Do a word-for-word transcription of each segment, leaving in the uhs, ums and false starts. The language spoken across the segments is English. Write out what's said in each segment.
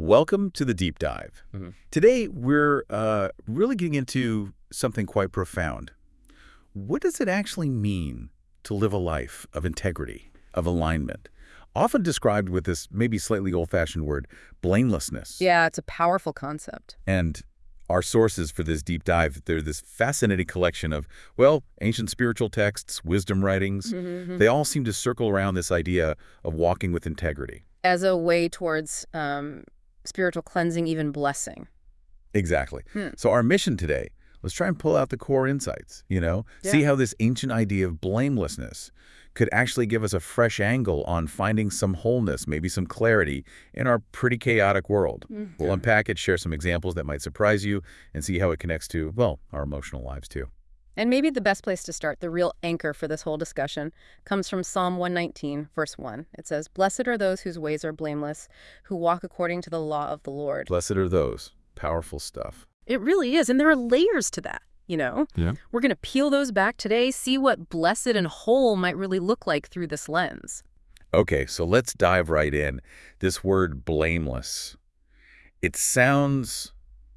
Welcome to the Deep Dive. Mm-hmm. Today, we're uh, really getting into something quite profound. What does it actually mean to live a life of integrity, of alignment? Often described with this maybe slightly old-fashioned word, blamelessness. Yeah, it's a powerful concept. And our sources for this deep dive, they're this fascinating collection of, well, ancient spiritual texts, wisdom writings. Mm-hmm. They all seem to circle around this idea of walking with integrity. As a way towards um, spiritual cleansing, even blessing. Exactly. Hmm. So our mission today, let's try and pull out the core insights, you know, Yeah. see how this ancient idea of blamelessness could actually give us a fresh angle on finding some wholeness, maybe some clarity in our pretty chaotic world. Mm. We'll unpack it, share some examples that might surprise you, and see how it connects to, well, our emotional lives too. And maybe the best place to start, the real anchor for this whole discussion, comes from Psalm one nineteen, verse one. It says, "Blessed are those whose ways are blameless, who walk according to the law of the Lord." Blessed are those. Powerful stuff. It really is, and there are layers to that, you know? Yeah. We're going to peel those back today, see what blessed and whole might really look like through this lens. Okay, so let's dive right in. This word blameless, it sounds,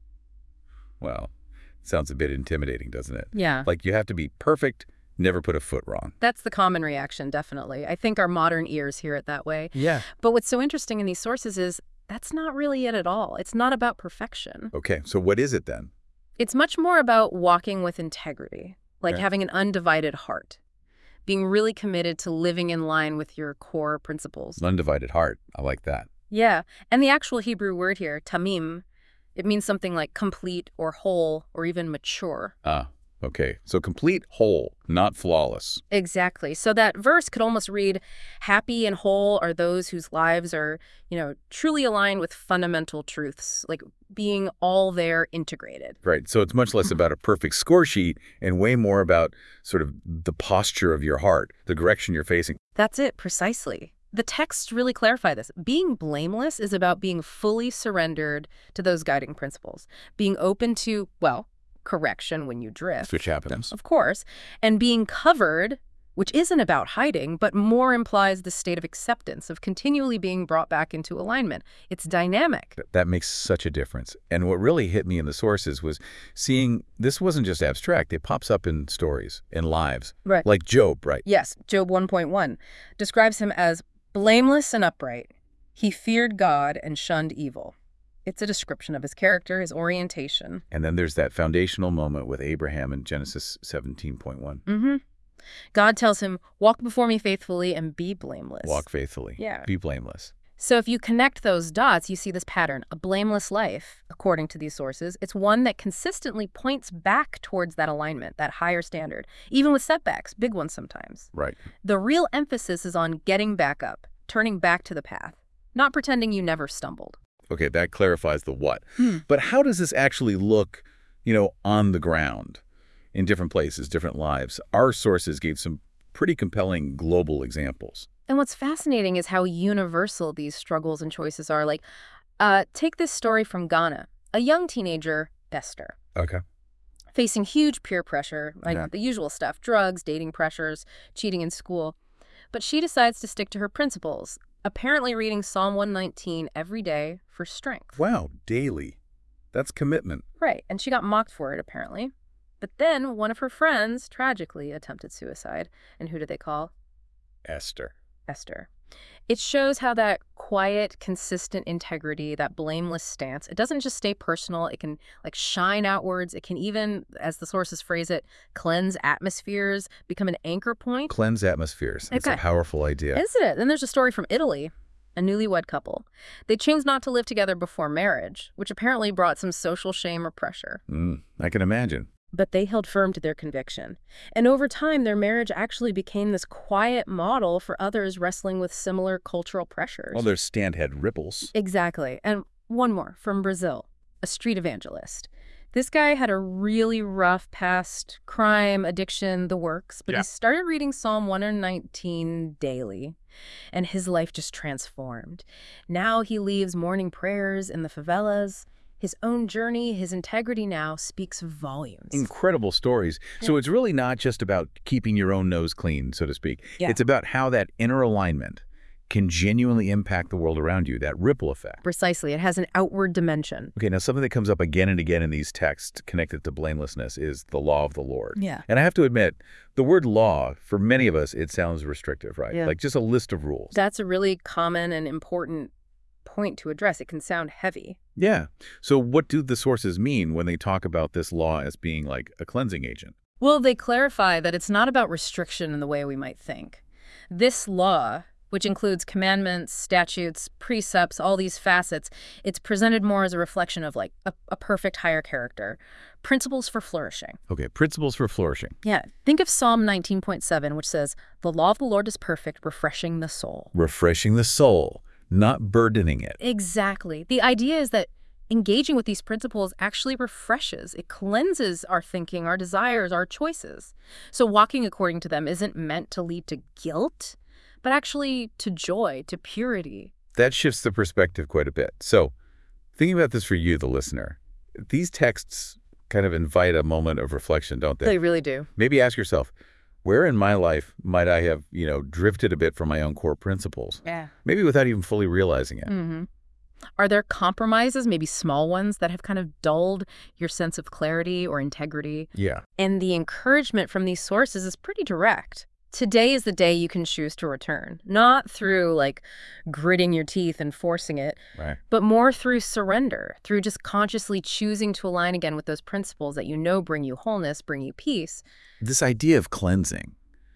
well, it sounds a bit intimidating, doesn't it? Yeah. Like you have to be perfect, never put a foot wrong. That's the common reaction, definitely. I think our modern ears hear it that way. Yeah. But what's so interesting in these sources is that's not really it at all. It's not about perfection. Okay, so what is it then? It's much more about walking with integrity, like Okay. having an undivided heart, being really committed to living in line with your core principles. An undivided heart. I like that. Yeah, and the actual Hebrew word here, tamim, it means something like complete or whole or even mature. Ah, okay. So complete, whole, not flawless. Exactly. So that verse could almost read, happy and whole are those whose lives are, you know, truly aligned with fundamental truths, like being all there integrated. Right. So it's much less about a perfect score sheet and way more about sort of the posture of your heart, the direction you're facing. That's it, precisely. The texts really clarify this. Being blameless is about being fully surrendered to those guiding principles, being open to, well, correction when you drift. Which happens. Of course, and being covered, which isn't about hiding, but more implies the state of acceptance, of continually being brought back into alignment. It's dynamic. Th- That makes such a difference. And what really hit me in the sources was seeing this wasn't just abstract. It pops up in stories, in lives. Right. Like Job, right? Yes, Job one point one describes him as blameless and upright. He feared God and shunned evil. It's a description of his character, his orientation. And then there's that foundational moment with Abraham in Genesis seventeen point one. Mm-hmm. God tells him, walk before me faithfully and be blameless. Walk faithfully. Yeah. Be blameless. So if you connect those dots, you see this pattern. A blameless life, according to these sources, it's one that consistently points back towards that alignment, that higher standard, even with setbacks, big ones sometimes. Right. The real emphasis is on getting back up, turning back to the path, not pretending you never stumbled. Okay, that clarifies the what. Hmm. But how does this actually look, you know, on the ground in different places, different lives? Our sources gave some pretty compelling global examples. And what's fascinating is how universal these struggles and choices are. Like, uh, take this story from Ghana. A young teenager, Esther, Okay. facing huge peer pressure, like Yeah. the usual stuff, drugs, dating pressures, cheating in school. But she decides to stick to her principles, apparently reading Psalm one nineteen every day for strength. Wow, daily. That's commitment. Right, and she got mocked for it, apparently. But then one of her friends tragically attempted suicide. And who did they call? Esther. Esther. It shows how that quiet, consistent integrity, that blameless stance, it doesn't just stay personal. It can like shine outwards. It can even, as the sources phrase it, cleanse atmospheres, become an anchor point. Cleanse atmospheres. That's Okay. a powerful idea. Isn't it? Then there's a story from Italy, a newlywed couple. They chose not to live together before marriage, which apparently brought some social shame or pressure. Mm, I can imagine. But they held firm to their conviction. And over time, their marriage actually became this quiet model for others wrestling with similar cultural pressures. Well, there's stand head ripples. Exactly. And one more from Brazil, a street evangelist. This guy had a really rough past, crime, addiction, the works, but Yeah. he started reading Psalm one nineteen daily, and his life just transformed. Now he leaves morning prayers in the favelas. His own journey, his integrity now speaks volumes. Incredible stories. So it's really not just about keeping your own nose clean, so to speak. Yeah. It's about how that inner alignment can genuinely impact the world around you, that ripple effect. Precisely. It has an outward dimension. Okay, now something that comes up again and again in these texts connected to blamelessness is the law of the Lord. Yeah. And I have to admit, the word law, for many of us, it sounds restrictive, right? Yeah. Like just a list of rules. That's a really common and important point to address. It can sound heavy. Yeah. So what do the sources mean when they talk about this law as being like a cleansing agent? Well, they clarify that it's not about restriction in the way we might think. This law, which includes commandments, statutes, precepts, all these facets, it's presented more as a reflection of like a, a perfect higher character, principles for flourishing. Okay, principles for flourishing. Yeah, think of Psalm nineteen point seven, which says, "The law of the Lord is perfect, refreshing the soul." Refreshing the soul, not burdening it. Exactly. The idea is that engaging with these principles actually refreshes. It cleanses our thinking, our desires, our choices. So walking according to them isn't meant to lead to guilt, but actually to joy, to purity. That shifts the perspective quite a bit. So thinking about this for you, the listener, these texts kind of invite a moment of reflection, don't they? They really do. Maybe ask yourself, where in my life might I have, you know, drifted a bit from my own core principles? Yeah. Maybe without even fully realizing it. Mm-hmm. Are there compromises, maybe small ones, that have kind of dulled your sense of clarity or integrity? Yeah. And the encouragement from these sources is pretty direct. Today is the day you can choose to return, not through like gritting your teeth and forcing it, Right. but more through surrender, through just consciously choosing to align again with those principles that you know bring you wholeness, bring you peace. This idea of cleansing,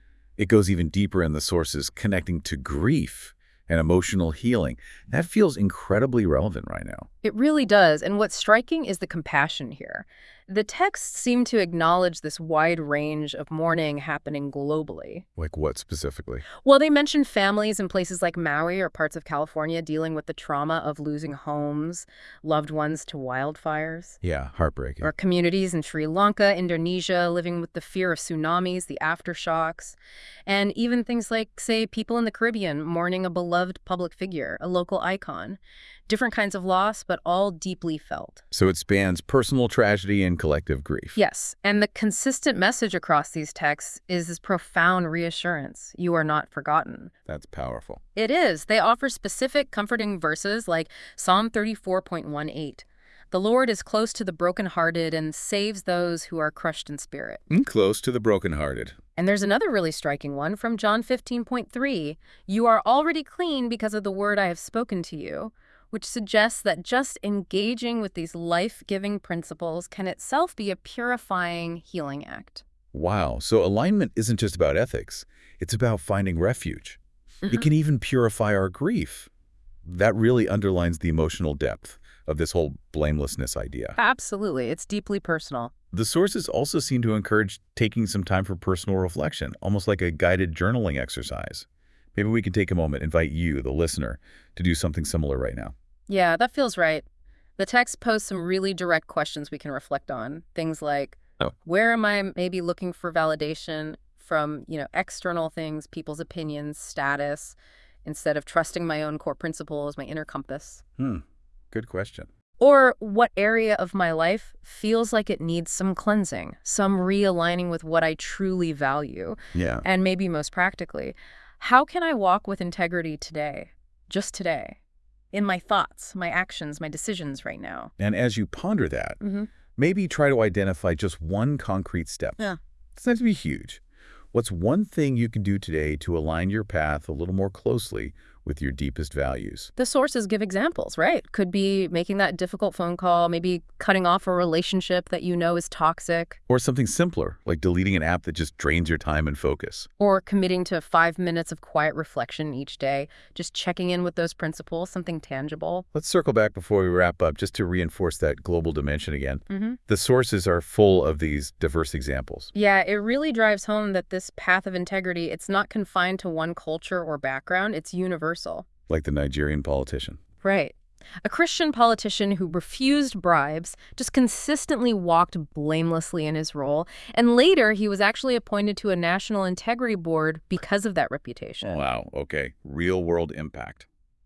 it goes even deeper in the sources, connecting to grief and emotional healing. That feels incredibly relevant right now. It really does. And what's striking is the compassion here. The texts seem to acknowledge this wide range of mourning happening globally. Like what specifically? Well, they mention families in places like Maui or parts of California dealing with the trauma of losing homes, loved ones to wildfires. Yeah, heartbreaking. Or communities in Sri Lanka, Indonesia, living with the fear of tsunamis, the aftershocks. And even things like, say, people in the Caribbean mourning a beloved public figure, a local icon. Different kinds of loss, but all deeply felt. So it spans personal tragedy and collective grief. Yes, and the consistent message across these texts is this profound reassurance. You are not forgotten. That's powerful. It is. They offer specific, comforting verses like Psalm thirty-four point one eight. The Lord is close to the brokenhearted and saves those who are crushed in spirit. Mm, close to the brokenhearted. And there's another really striking one from John fifteen point three. You are already clean because of the word I have spoken to you, which suggests that just engaging with these life-giving principles can itself be a purifying, healing act. Wow. So alignment isn't just about ethics. It's about finding refuge. Mm-hmm. It can even purify our grief. That really underlines the emotional depth of this whole blamelessness idea. Absolutely. It's deeply personal. The sources also seem to encourage taking some time for personal reflection, almost like a guided journaling exercise. Maybe we can take a moment, invite you, the listener, to do something similar right now. Yeah, that feels right. The text poses some really direct questions we can reflect on. Things like, Oh. where am I maybe looking for validation from, you know, external things, people's opinions, status, instead of trusting my own core principles, my inner compass? Hmm. Good question. Or what area of my life feels like it needs some cleansing, some realigning with what I truly value? Yeah. And maybe most practically, how can I walk with integrity today, just today, in my thoughts, my actions, my decisions right now? And as you ponder that, Mm-hmm. maybe try to identify just one concrete step. Yeah. It doesn't have to be huge. What's one thing you can do today to align your path a little more closely with your deepest values? The sources give examples, right? Could be making that difficult phone call, maybe cutting off a relationship that you know is toxic, Or something simpler, like deleting an app that just drains your time and focus. or committing to five minutes of quiet reflection each day, just checking in with those principles, something tangible. Let's circle back before we wrap up just to reinforce that global dimension again. Mm-hmm. The sources are full of these diverse examples. Yeah, it really drives home that this path of integrity, it's not confined to one culture or background, it's universal. Like the Nigerian politician. Right. A Christian politician who refused bribes, just consistently walked blamelessly in his role, and later he was actually appointed to a national integrity board because of that reputation. Wow, okay. Real world impact.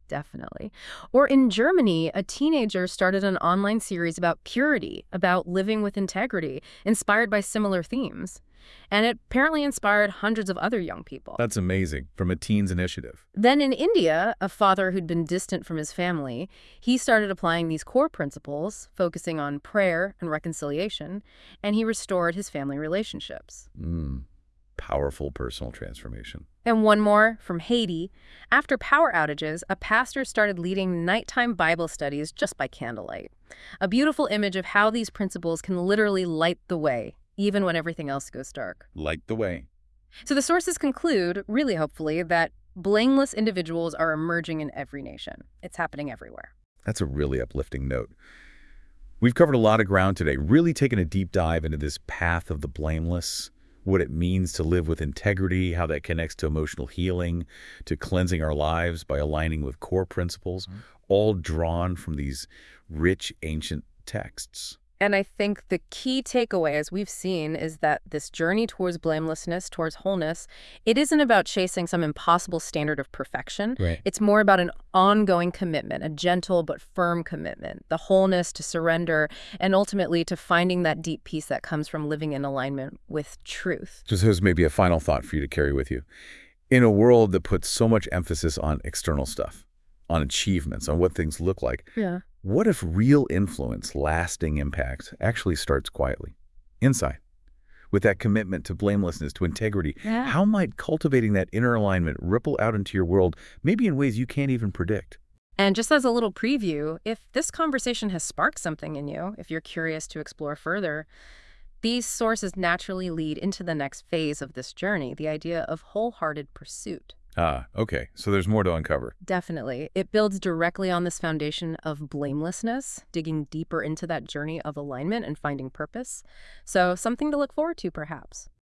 Definitely. Or in Germany, a teenager started an online series about purity, about living with integrity, inspired by similar themes. And it apparently inspired hundreds of other young people. That's amazing, from a teens initiative. Then in India, a father who'd been distant from his family, he started applying these core principles, focusing on prayer and reconciliation, and he restored his family relationships. Mm, powerful personal transformation. And one more from Haiti. After power outages, a pastor started leading nighttime Bible studies just by candlelight. A beautiful image of how these principles can literally light the way, even when everything else goes dark. Light the way. So the sources conclude, really hopefully, that blameless individuals are emerging in every nation. It's happening everywhere. That's a really uplifting note. We've covered a lot of ground today, really taken a deep dive into this path of the blameless, what it means to live with integrity, how that connects to emotional healing, to cleansing our lives by aligning with core principles, mm-hmm. all drawn from these rich ancient texts. And I think the key takeaway, as we've seen, is that this journey towards blamelessness, towards wholeness, it isn't about chasing some impossible standard of perfection. Right. It's more about an ongoing commitment, a gentle but firm commitment, the wholeness to surrender, and ultimately to finding that deep peace that comes from living in alignment with truth. Just as maybe a final thought for you to carry with you. In a world that puts so much emphasis on external stuff, on achievements, on what things look like, yeah. What if real influence, lasting impact, actually starts quietly, inside, with that commitment to blamelessness, to integrity? Yeah. How might cultivating that inner alignment ripple out into your world, maybe in ways you can't even predict? And just as a little preview, if this conversation has sparked something in you, if you're curious to explore further, these sources naturally lead into the next phase of this journey, the idea of wholehearted pursuit. Ah, okay. So there's more to uncover. Definitely. It builds directly on this foundation of blamelessness, digging deeper into that journey of alignment and finding purpose. So something to look forward to, perhaps.